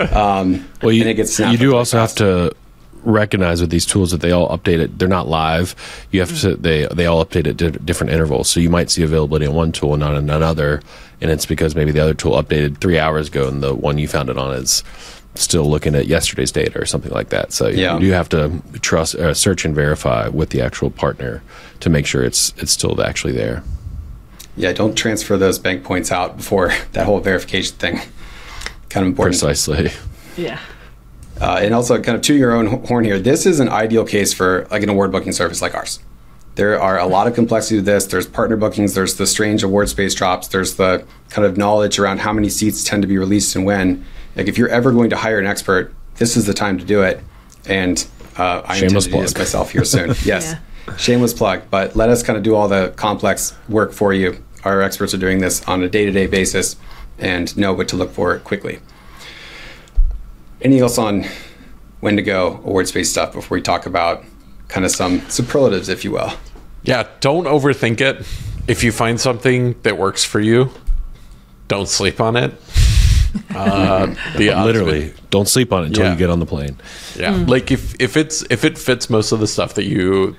Well, you, and it gets snapped you do up also fast. have to recognize with these tools that they all update it. They're not live. You have to they all update at different intervals. So you might see availability on one tool and not on another, and it's because maybe the other tool updated 3 hours ago and the one you found it on is still looking at yesterday's data or something like that. So you do have to trust, search and verify with the actual partner to make sure it's still actually there. Yeah, don't transfer those bank points out before that whole verification thing. Kind of important. Precisely. Yeah. And also, kind of to your own horn here, this is an ideal case for like an award booking service like ours. There are a lot of complexity to this. There's partner bookings. There's the strange award space drops. There's the kind of knowledge around how many seats tend to be released and when. Like if you're ever going to hire an expert, this is the time to do it. And I intend to do this myself here soon. Yes, shameless plug. But let us kind of do all the complex work for you. Our experts are doing this on a day-to-day basis and know what to look for quickly. Anything else on when to go award space stuff before we talk about kind of some superlatives, if you will? Yeah, don't overthink it. If you find something that works for you, don't sleep on it. Literally, don't sleep on it until you get on the plane. Yeah, like if it fits most of the stuff that you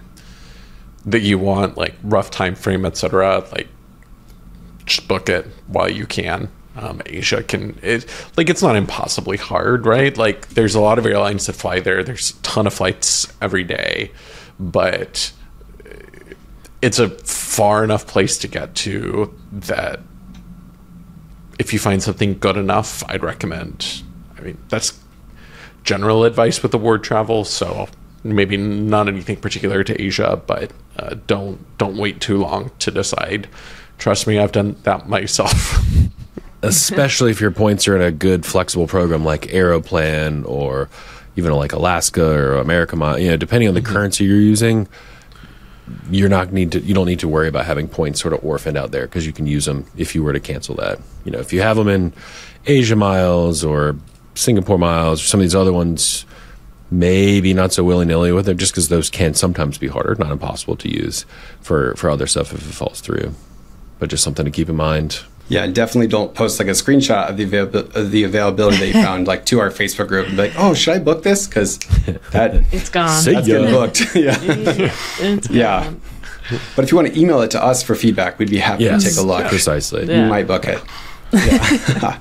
want, like rough time frame, etc., like just book it while you can. Asia it's not impossibly hard, right? Like there's a lot of airlines that fly there. There's a ton of flights every day, but it's a far enough place to get to that if you find something good enough, I'd recommend. I mean, that's general advice with award travel, so maybe not anything particular to Asia, but don't wait too long to decide. Trust me, I've done that myself. Especially if your points are in a good flexible program like Aeroplan or even like Alaska or America Mile, depending on the currency you're using, you don't need to worry about having points sort of orphaned out there because you can use them if you were to cancel that. If you have them in Asia Miles or Singapore Miles or some of these other ones, maybe not so willy-nilly with them, just because those can sometimes be harder, not impossible to use for other stuff if it falls through. But just something to keep in mind. Yeah, and definitely don't post like a screenshot of the availability that you found like to our Facebook group and be like, oh, should I book this? Because it's gone. That's getting booked. Yeah. It's gone. Yeah. But if you want to email it to us for feedback, we'd be happy to take a look. Precisely. You might book it. Yeah.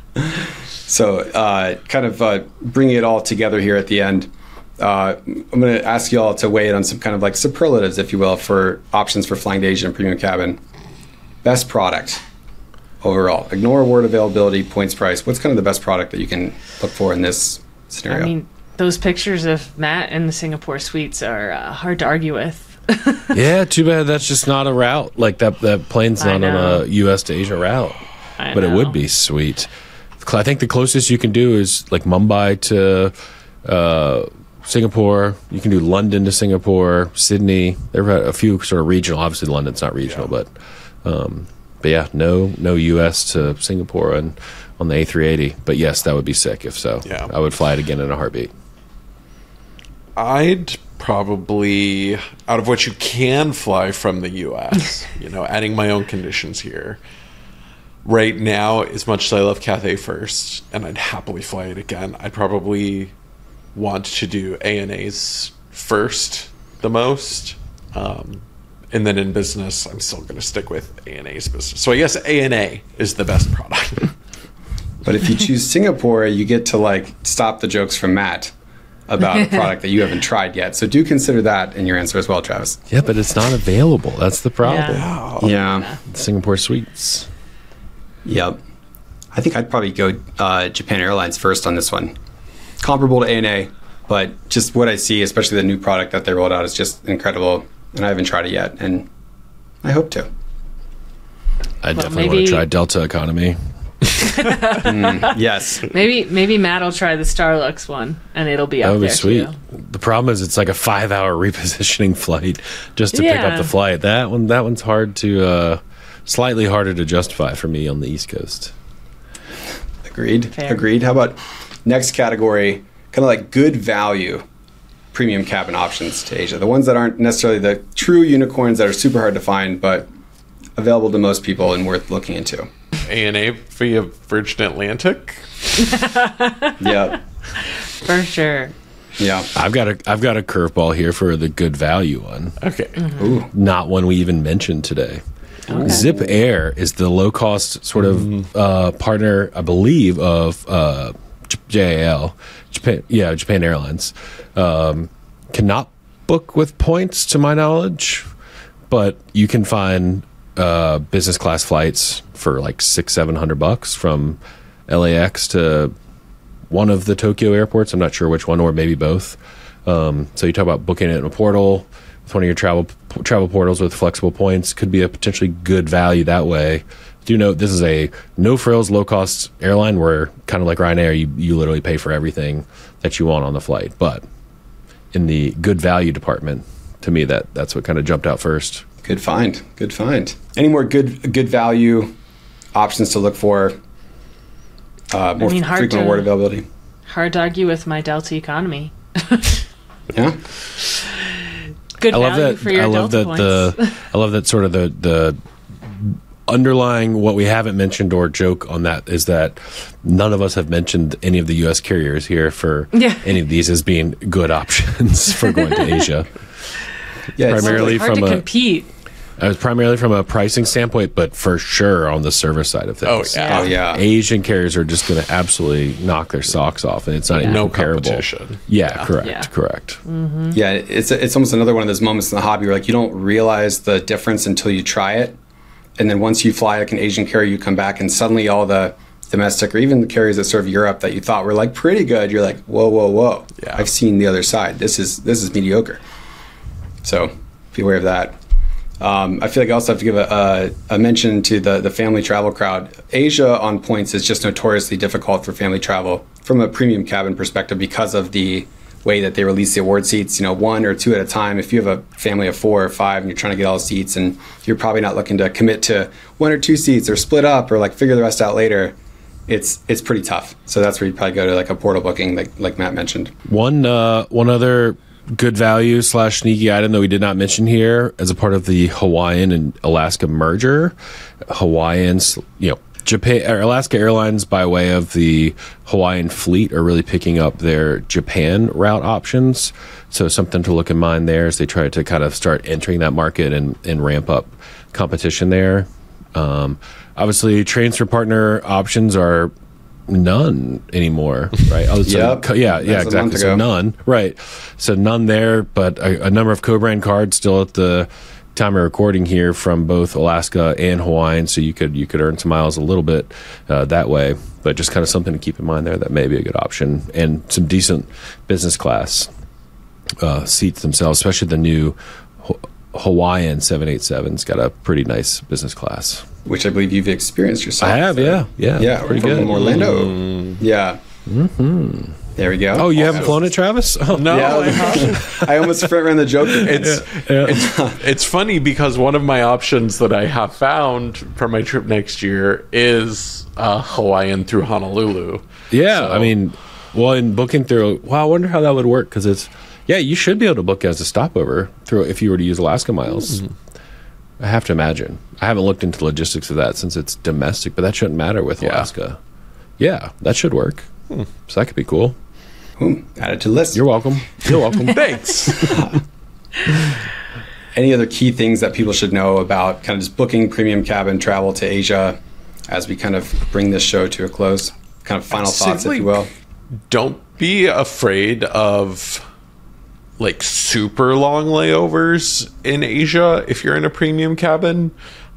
So kind of bringing it all together here at the end, I'm going to ask you all to weigh in on some kind of like superlatives, if you will, for options for flying to Asia and premium cabin. Best product overall. Ignore award availability, points price. What's kind of the best product that you can look for in this scenario? I mean, those pictures of Matt in the Singapore suites are hard to argue with. Yeah, too bad that's just not a route. Like that plane's not on a U.S. to Asia route. But it would be sweet. I think the closest you can do is like Mumbai to Singapore. You can do London to Singapore, Sydney. There are a few sort of regional. Obviously, London's not regional, but But yeah, no U.S. to Singapore on the A380. But yes, that would be sick if so. Yeah. I would fly it again in a heartbeat. I'd probably, out of what you can fly from the U.S., adding my own conditions here. Right now, as much as I love Cathay First, and I'd happily fly it again, I'd probably want to do ANA's first the most. And then in business, I'm still going to stick with ANA's business. So I guess ANA is the best product. But if you choose Singapore, you get to stop the jokes from Matt about a product that you haven't tried yet. So do consider that in your answer as well, Travis. Yeah, but it's not available. That's the problem. Yeah. Singapore Suites. Yep. I think I'd probably go Japan Airlines first on this one. Comparable to ANA, but just what I see, especially the new product that they rolled out, is just incredible. And I haven't tried it yet, and I hope to. I definitely want to try Delta Economy. Yes. Maybe Matt will try the Starlux one, and it'll be up That would be there sweet. too. The problem is it's like a 5-hour repositioning flight just to pick up the flight. That one's hard to slightly harder to justify for me on the East Coast. Agreed. Fair. Agreed. How about next category? Kind of like good value premium cabin options to Asia. The ones that aren't necessarily the true unicorns that are super hard to find, but available to most people and worth looking into. ANA via Virgin Atlantic. Yeah. For sure. Yeah. I've got a curveball here for the good value one. Okay. Ooh. Not one we even mentioned today. Okay. Zip Air is the low cost sort of partner, I believe, of JAL, Japan Airlines. Cannot book with points to my knowledge, but you can find business class flights for like $600-700 from LAX to one of the Tokyo airports. I'm not sure which one, or maybe both. So you talk about booking it in a portal with one of your travel portals with flexible points. Could be a potentially good value that way. Do note this is a no frills, low cost airline where, kind of like Ryanair, you literally pay for everything that you want on the flight. But in the good value department, to me that's what kind of jumped out first. Good find. Good find. Any more good value options to look for? More frequent award availability. Hard to argue with my Delta Economy. Yeah. Good value for your Delta points. I love that sort of the underlying what we haven't mentioned or joke on that is that none of us have mentioned any of the U.S. carriers here for any of these as being good options for going to Asia. Yeah, primarily hard to compete. I was primarily from a pricing standpoint, but for sure on the service side of things. Oh yeah. Asian carriers are just going to absolutely knock their socks off, and it's not even comparable. Competition. Yeah, correct. Mm-hmm. Yeah, it's almost another one of those moments in the hobby where you don't realize the difference until you try it. And then once you fly like an Asian carrier, you come back and suddenly all the domestic or even the carriers that serve Europe that you thought were pretty good, you're like, whoa. Yeah. I've seen the other side. This is mediocre. So be aware of that. I feel like I also have to give a mention to the family travel crowd. Asia on points is just notoriously difficult for family travel from a premium cabin perspective because of the way that they release the award seats, 1 or 2 at a time. If you have a family of 4 or 5 and you're trying to get all the seats and you're probably not looking to commit to 1 or 2 seats or split up or figure the rest out later, it's pretty tough. So that's where you probably go to a portal booking like Matt mentioned. One other good value / sneaky item that we did not mention here as a part of the Hawaiian and Alaska merger. Hawaiians, Japan or Alaska Airlines, by way of the Hawaiian fleet, are really picking up their Japan route options. So something to look in mind there as they try to kind of start entering that market and ramp up competition there. Obviously, transfer partner options are none anymore, right? Exactly. So none, right? So none there, but a number of co-brand cards still at the time of recording here from both Alaska and Hawaiian, so you could earn some miles a little bit that way. But just kind of something to keep in mind there that may be a good option, and some decent business class seats themselves, especially the new Hawaiian 787's got a pretty nice business class, which I believe you've experienced yourself. I have, yeah, pretty good. From Orlando, yeah. There we go. Oh, you haven't flown it, Travis? Oh, No, Yeah, I almost front ran the joke. it's funny because one of my options that I have found for my trip next year is Hawaiian through Honolulu. Yeah, So- I mean, well, in booking through, I wonder how that would work because you should be able to book as a stopover through if you were to use Alaska Miles. I have to imagine. I haven't looked into the logistics of that since it's domestic, but that shouldn't matter with Alaska. Yeah, that should work. So that could be cool. Add it to the list. You're welcome. You're welcome. Thanks. Any other key things that people should know about kind of just booking premium cabin travel to Asia as we kind of bring this show to a close? Kind of final thoughts, if you will. Don't be afraid of like super long layovers in Asia if you're in a premium cabin.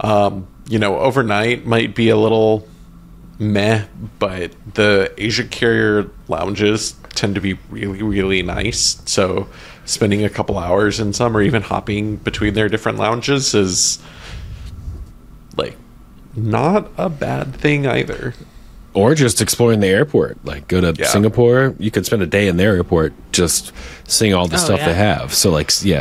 Overnight might be a little meh, but the Asia carrier lounges tend to be really, really nice. So spending a couple hours in some or even hopping between their different lounges is like not a bad thing either. Or just exploring the airport. Like go to Singapore, you could spend a day in their airport just seeing all the stuff they have. So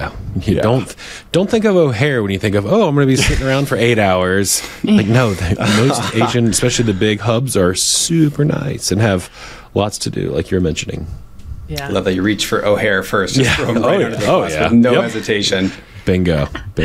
don't think of O'Hare when you think of I'm going to be sitting around for 8 hours. Like no, most Asian, especially the big hubs, are super nice and have lots to do, like you're mentioning. Yeah. I love that you reach for O'Hare first. Just throw them right under the bus with no hesitation. Bingo.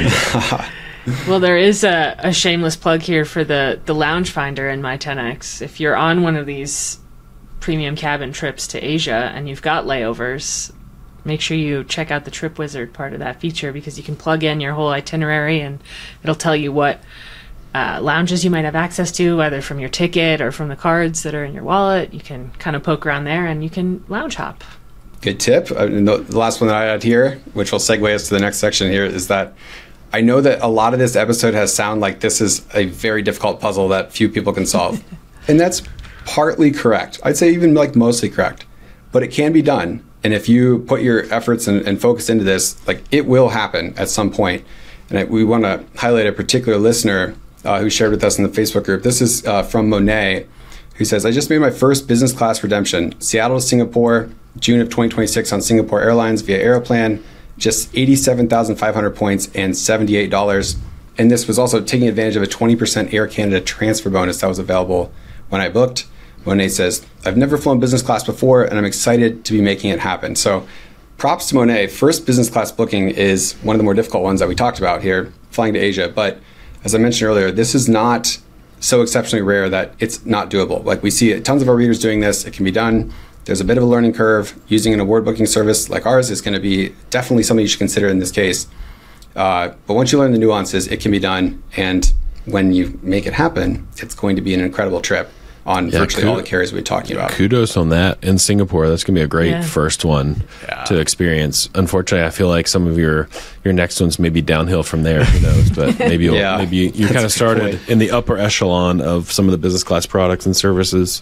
Well, there is a shameless plug here for the Lounge Finder in My 10X. If you're on one of these premium cabin trips to Asia and you've got layovers, make sure you check out the Trip Wizard part of that feature because you can plug in your whole itinerary and it'll tell you what lounges you might have access to, either from your ticket or from the cards that are in your wallet. You can kind of poke around there and you can lounge hop. Good tip. The last one that I had here, which will segue us to the next section here, is that I know that a lot of this episode has sound like this is a very difficult puzzle that few people can solve. And that's partly correct. I'd say even like mostly correct. But it can be done. And if you put your efforts and focus into this, like it will happen at some point. And we want to highlight a particular listener who shared with us in the Facebook group. This is from Monet, who says, I just made my first business class redemption. Seattle to Singapore, June of 2026 on Singapore Airlines via Aeroplan. Just 87,500 points and $78. And this was also taking advantage of a 20% Air Canada transfer bonus that was available when I booked. Monet says, I've never flown business class before and I'm excited to be making it happen. So props to Monet. First business class booking is one of the more difficult ones that we talked about here, flying to Asia. But as I mentioned earlier, this is not so exceptionally rare that it's not doable. Like we see tons of our readers doing this. It can be done. There's a bit of a learning curve. Using an award booking service like ours is going to be definitely something you should consider in this case. But once you learn the nuances, it can be done. And when you make it happen, it's going to be an incredible trip on virtually all the carriers we're talking about. Kudos on that in Singapore. That's going to be a great first one to experience. Unfortunately, I feel like some of your next ones may be downhill from there. Who knows? But maybe you kind of started in the upper echelon of some of the business class products and services.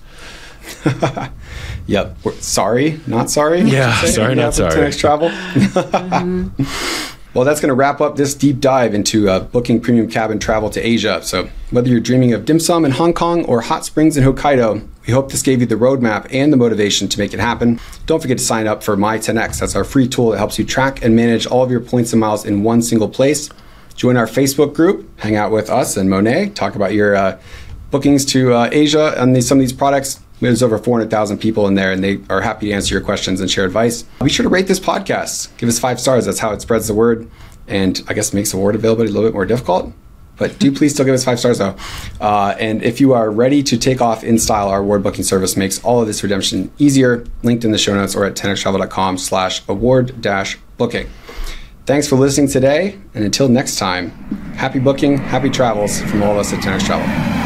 Yep. Sorry, not sorry. Yeah, sorry, not sorry. 10X Travel. Well, that's going to wrap up this deep dive into booking premium cabin travel to Asia. So whether you're dreaming of dim sum in Hong Kong or hot springs in Hokkaido, we hope this gave you the roadmap and the motivation to make it happen. Don't forget to sign up for My 10X. That's our free tool that helps you track and manage all of your points and miles in one single place. Join our Facebook group, hang out with us and Monet, talk about your bookings to Asia and some of these products. There's over 400,000 people in there, and they are happy to answer your questions and share advice. Be sure to rate this podcast. Give us 5 stars. That's how it spreads the word, and I guess makes award availability a little bit more difficult. But do please still give us 5 stars, though. And if you are ready to take off in style, our award booking service makes all of this redemption easier. Linked in the show notes or at 10xtravel.com/award-booking. Thanks for listening today, and until next time, happy booking, happy travels from all of us at 10X Travel.